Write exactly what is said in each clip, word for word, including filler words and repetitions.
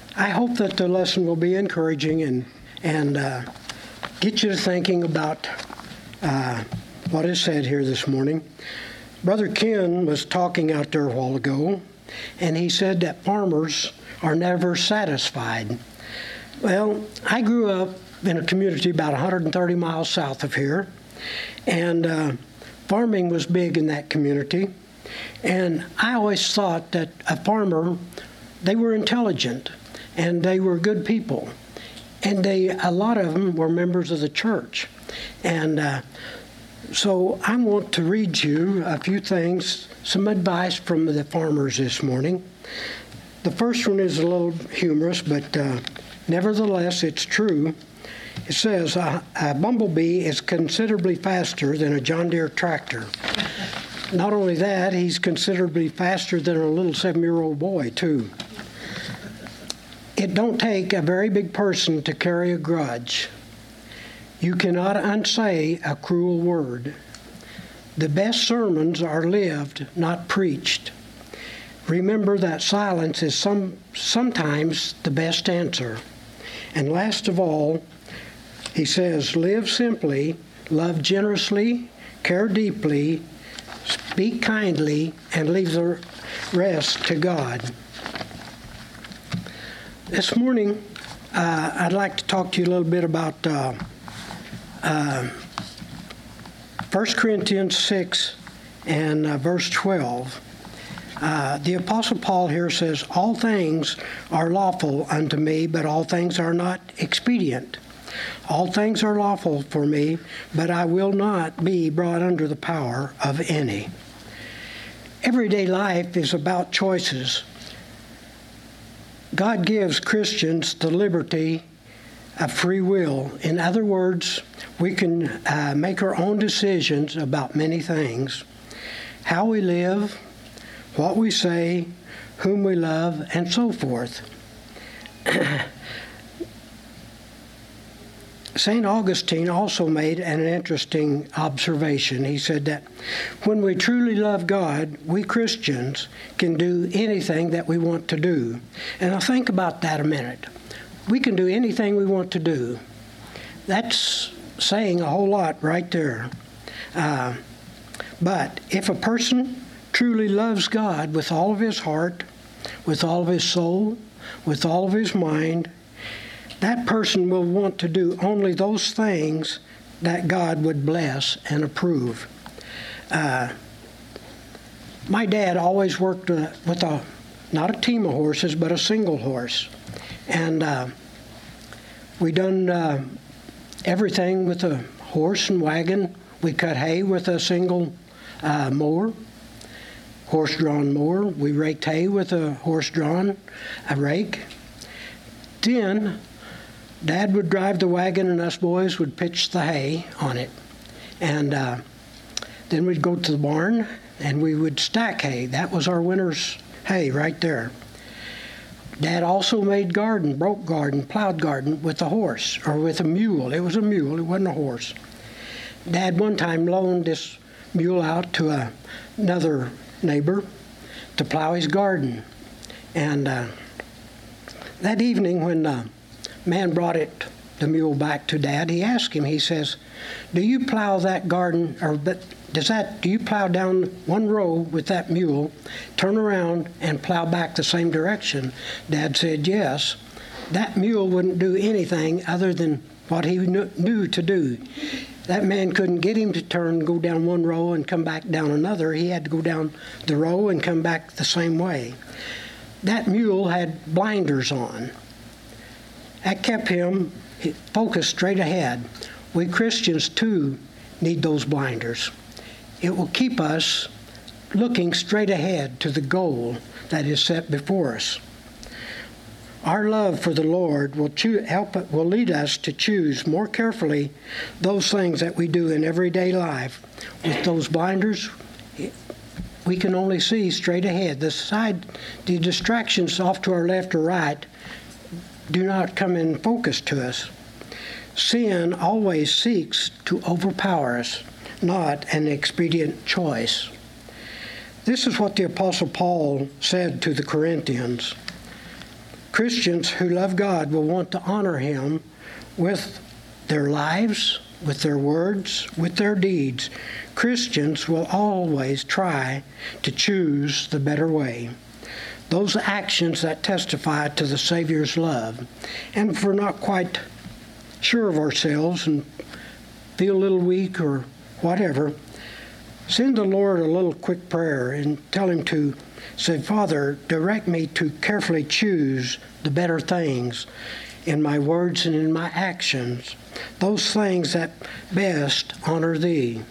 I hope that the lesson will be encouraging and, and uh, get you to thinking about uh, what is said here this morning. Brother Ken was talking out there a while ago, and he said that farmers are never satisfied. Well, I grew up in a community about one hundred thirty miles south of here, and uh, farming was big in that community. And I always thought that a farmer, they were intelligent, and they were good people. And they, a lot of them were members of the church. And uh, so I want to read you a few things, some advice from the farmers this morning. The first one is a little humorous, but uh, nevertheless, it's true. It says, a, a bumblebee is considerably faster than a John Deere tractor. Not only that, he's considerably faster than a little seven-year-old boy, too. It don't take a very big person to carry a grudge. You cannot unsay a cruel word. The best sermons are lived, not preached. Remember that silence is some sometimes the best answer. And last of all, he says, live simply, love generously, care deeply, speak kindly, and leave the rest to God. This morning, uh, I'd like to talk to you a little bit about uh, uh, First Corinthians six and uh, verse twelve. Uh, the Apostle Paul here says, all things are lawful unto me, but all things are not expedient. All things are lawful for me, but I will not be brought under the power of any. Everyday life is about choices. God gives Christians the liberty of free will. In other words, we can uh, make our own decisions about many things. How we live, what we say, whom we love, and so forth. Saint Augustine also made an interesting observation. He said that when we truly love God, we Christians can do anything that we want to do. And I'll think about that a minute. We can do anything we want to do. That's saying a whole lot right there. Uh, but if a person truly loves God with all of his heart, with all of his soul, with all of his mind, that person will want to do only those things that God would bless and approve. Uh, my dad always worked uh, with a, not a team of horses, but a single horse. And uh, we done uh, everything with a horse and wagon. We cut hay with a single uh, mower, horse-drawn mower. We raked hay with a horse-drawn a rake. Then Dad would drive the wagon and us boys would pitch the hay on it. And uh, then we'd go to the barn and we would stack hay. That was our winter's hay right there. Dad also made garden, broke garden, plowed garden with a horse or with a mule. It was a mule, it wasn't a horse. Dad one time loaned this mule out to a, another neighbor to plow his garden. And uh, that evening when uh, man brought it, the mule back to Dad, he asked him, he says, do you plow that garden, or does that, do you plow down one row with that mule, turn around and plow back the same direction? Dad said, yes. That mule wouldn't do anything other than what he knew, knew to do. That man couldn't get him to turn, go down one row and come back down another. He had to go down the row and come back the same way. That mule had blinders on. That kept him focused straight ahead. We Christians, too, need those blinders. It will keep us looking straight ahead to the goal that is set before us. Our love for the Lord will choo- help it, will lead us to choose more carefully those things that we do in everyday life. With those blinders, we can only see straight ahead. The side, the distractions off to our left or right do not come in focus to us. Sin always seeks to overpower us, not an expedient choice. This is what the Apostle Paul said to the Corinthians. Christians who love God will want to honor Him with their lives, with their words, with their deeds. Christians will always try to choose the better way. Those actions that testify to the Savior's love. And if we're not quite sure of ourselves and feel a little weak or whatever, send the Lord a little quick prayer and tell Him to say, Father, direct me to carefully choose the better things in my words and in my actions, those things that best honor Thee.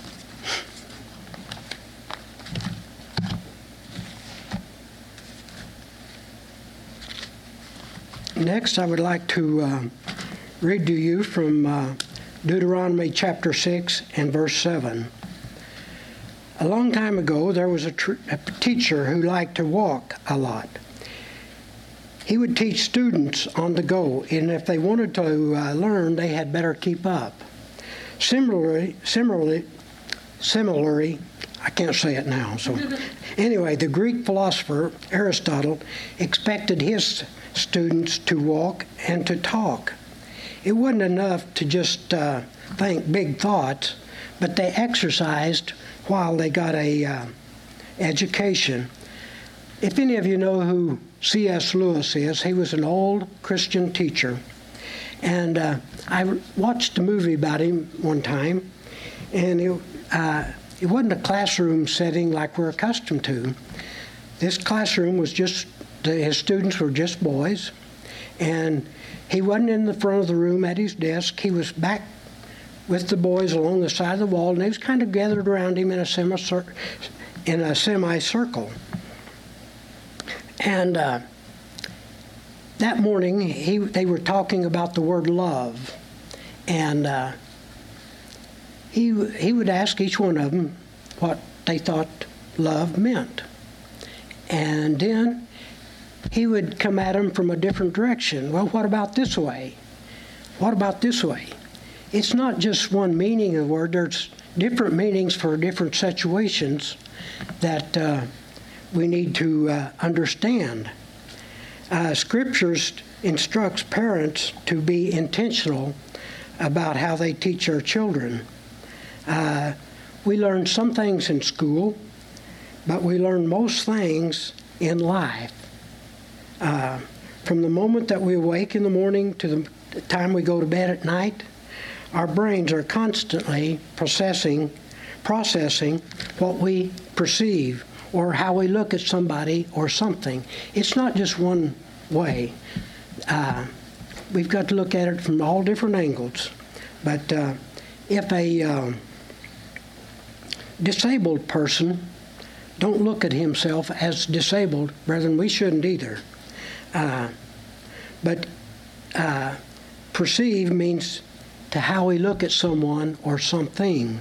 Next, I would like to uh, read to you from uh, Deuteronomy chapter six and verse seven. A long time ago, there was a, tr- a teacher who liked to walk a lot. He would teach students on the go, and if they wanted to uh, learn, they had better keep up. Similarly, similarly, similarly, I can't say it now. So, anyway, the Greek philosopher Aristotle expected his students to walk and to talk. It wasn't enough to just uh, think big thoughts, but they exercised while they got a uh, education. If any of you know who C S Lewis is, he was an old Christian teacher. And uh, I watched a movie about him one time, and it, uh, it wasn't a classroom setting like we're accustomed to. This classroom was just, the, his students were just boys, and he wasn't in the front of the room at his desk. He was back with the boys along the side of the wall, and they was kind of gathered around him in a semi in a semicircle. And uh, that morning, he they were talking about the word love, and uh, he he would ask each one of them what they thought love meant, and then he would come at them from a different direction. Well, what about this way? What about this way? It's not just one meaning of the word. There's different meanings for different situations that uh, we need to uh, understand. Uh, Scriptures instructs parents to be intentional about how they teach their children. Uh, we learn some things in school, but we learn most things in life. Uh, from the moment that we awake in the morning to the time we go to bed at night, our brains are constantly processing, processing what we perceive or how we look at somebody or something. It's not just one way. Uh, we've got to look at it from all different angles. But uh, if a uh, disabled person don't look at himself as disabled, brethren, we shouldn't either. Uh, but uh, perceive means to how we look at someone or something.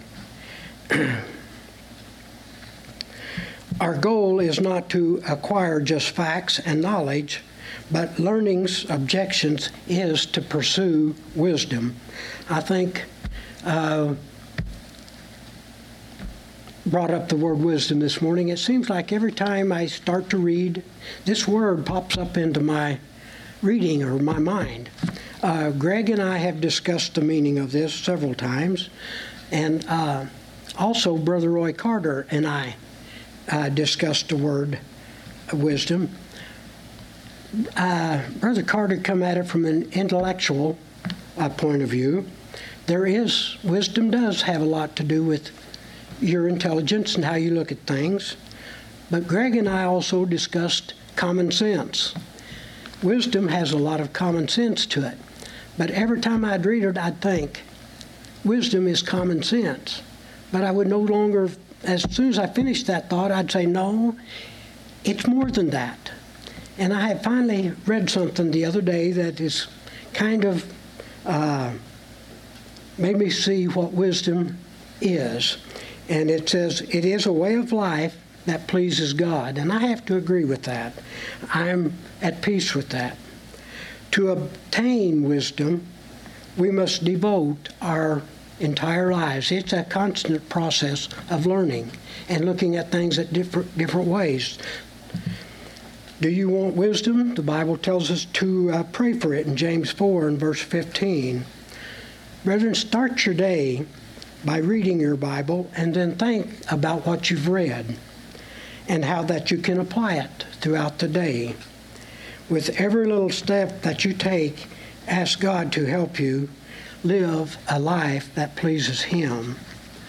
Our goal is not to acquire just facts and knowledge, but learning's objections is to pursue wisdom. I think uh, brought up the word wisdom this morning. It seems like every time I start to read, this word pops up into my reading or my mind. Uh, Greg and I have discussed the meaning of this several times, and uh, also Brother Roy Carter and I uh, discussed the word wisdom. Uh, Brother Carter come at it from an intellectual uh, point of view. There is, wisdom does have a lot to do with your intelligence and how you look at things, but Greg and I also discussed common sense. Wisdom has a lot of common sense to it. But every time I'd read it, I'd think, wisdom is common sense. But I would no longer, as soon as I finished that thought, I'd say, no, it's more than that. And I have finally read something the other day that is kind of uh, made me see what wisdom is. And it says, it is a way of life that pleases God. And I have to agree with that. I'm at peace with that. To obtain wisdom, we must devote our entire lives. It's a constant process of learning and looking at things at different different ways. Do you want wisdom? The Bible tells us to uh, pray for it in James four and verse fifteen. Brethren, start your day by reading your Bible and then think about what you've read and how that you can apply it throughout the day. With every little step that you take, ask God to help you live a life that pleases Him.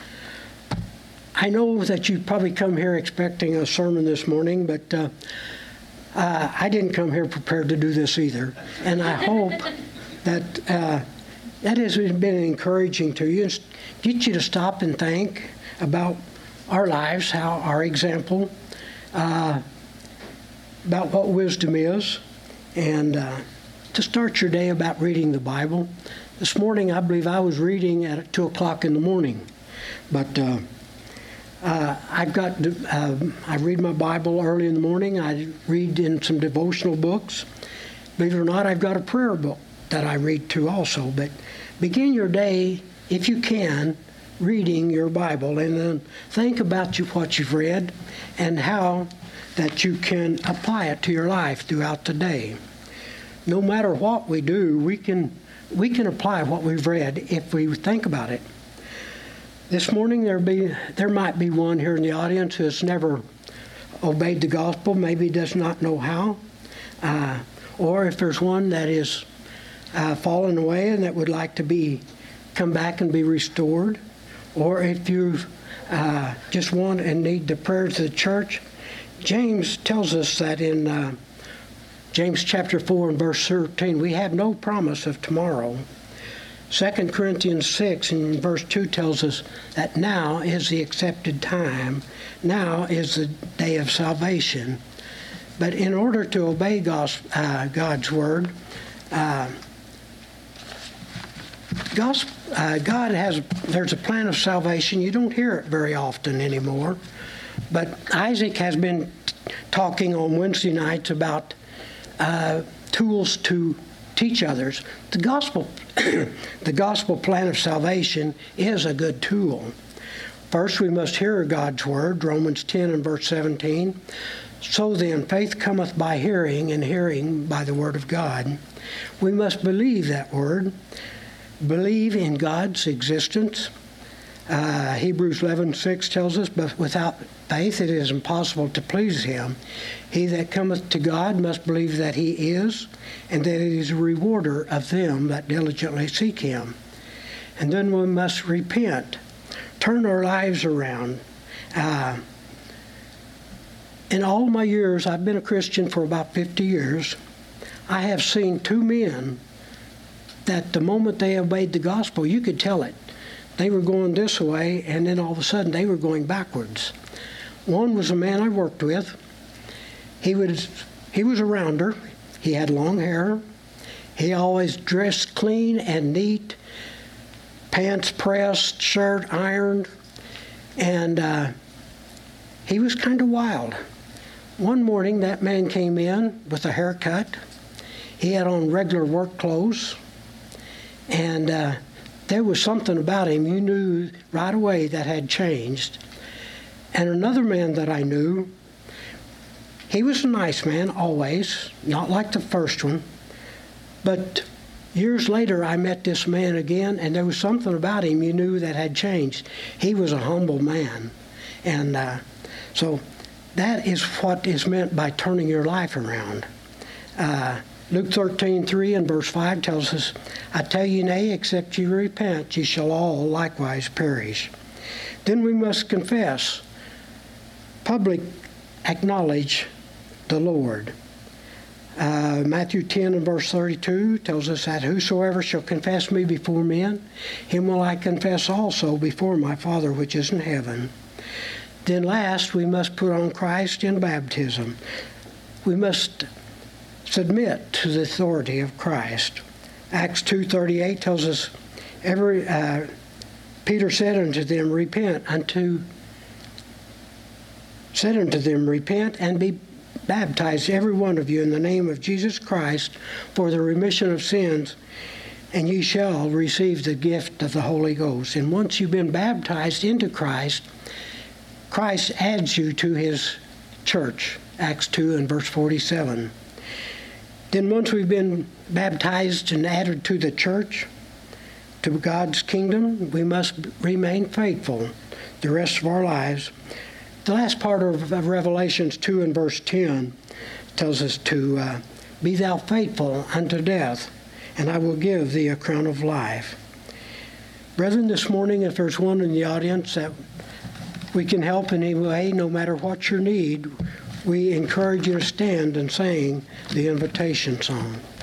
I know that you probably come here expecting a sermon this morning, but uh, uh, I didn't come here prepared to do this either. And I hope that uh, that has been encouraging to you, and get you to stop and think about our lives, how our example, uh, about what wisdom is, and uh, to start your day about reading the Bible. This morning, I believe I was reading at two o'clock in the morning, but uh, uh, I've got uh, I read my Bible early in the morning. I read in some devotional books. Believe it or not, I've got a prayer book that I read too also. But begin your day, if you can, reading your Bible, and then think about you, what you've read and how that you can apply it to your life throughout the day. No matter what we do, we can we can apply what we've read if we think about it. This morning there be there might be one here in the audience who has never obeyed the gospel, maybe does not know how, uh, or if there's one that is uh, fallen away and that would like to be come back and be restored, or if you uh, just want and need the prayers of the church. James tells us that in uh, James chapter four and verse thirteen, we have no promise of tomorrow. Second Corinthians six and verse two tells us that now is the accepted time. Now is the day of salvation. But in order to obey God's, uh, God's word, uh, God's, uh, God has, there's a plan of salvation. You don't hear it very often anymore. But Isaac has been talking on Wednesday nights about uh, tools to teach others. The gospel, the gospel plan of salvation is a good tool. First, we must hear God's word, Romans ten and verse seventeen. So then, faith cometh by hearing, and hearing by the word of God. We must believe that word, believe in God's existence. Uh, Hebrews eleven six tells us, but without faith it is impossible to please Him. He that cometh to God must believe that He is, and that He is a rewarder of them that diligently seek Him. And then we must repent, turn our lives around. Uh, in all my years, I've been a Christian for about fifty years, I have seen two men that the moment they obeyed the gospel, you could tell it. They were going this way, and then all of a sudden they were going backwards. One was a man I worked with. He was he was a rounder. He had long hair. He always dressed clean and neat, pants pressed, shirt ironed, and uh, he was kind of wild. One morning, that man came in with a haircut. He had on regular work clothes, and uh, there was something about him you knew right away that had changed. And another man that I knew, he was a nice man always, not like the first one. But years later, I met this man again, and there was something about him you knew that had changed. He was a humble man. And uh, so that is what is meant by turning your life around. Uh, Luke thirteen three and verse five tells us, I tell you, nay, except you repent, ye shall all likewise perish. Then we must confess, public acknowledge the Lord. Uh, Matthew ten and verse thirty-two tells us that whosoever shall confess me before men, him will I confess also before my Father which is in heaven. Then last, we must put on Christ in baptism. We must submit to the authority of Christ. Acts two thirty-eight tells us, every uh, Peter said unto them, repent unto said unto them, repent and be baptized every one of you in the name of Jesus Christ for the remission of sins, and ye shall receive the gift of the Holy Ghost. And once you've been baptized into Christ, Christ adds you to His church, Acts two and verse forty-seven. Then once we've been baptized and added to the church, to God's kingdom, we must remain faithful the rest of our lives. The last part of Revelations two and verse ten tells us to uh, be thou faithful unto death, and I will give thee a crown of life. Brethren, this morning, if there's one in the audience that we can help in any way, no matter what your need, we encourage you to stand and sing the invitation song.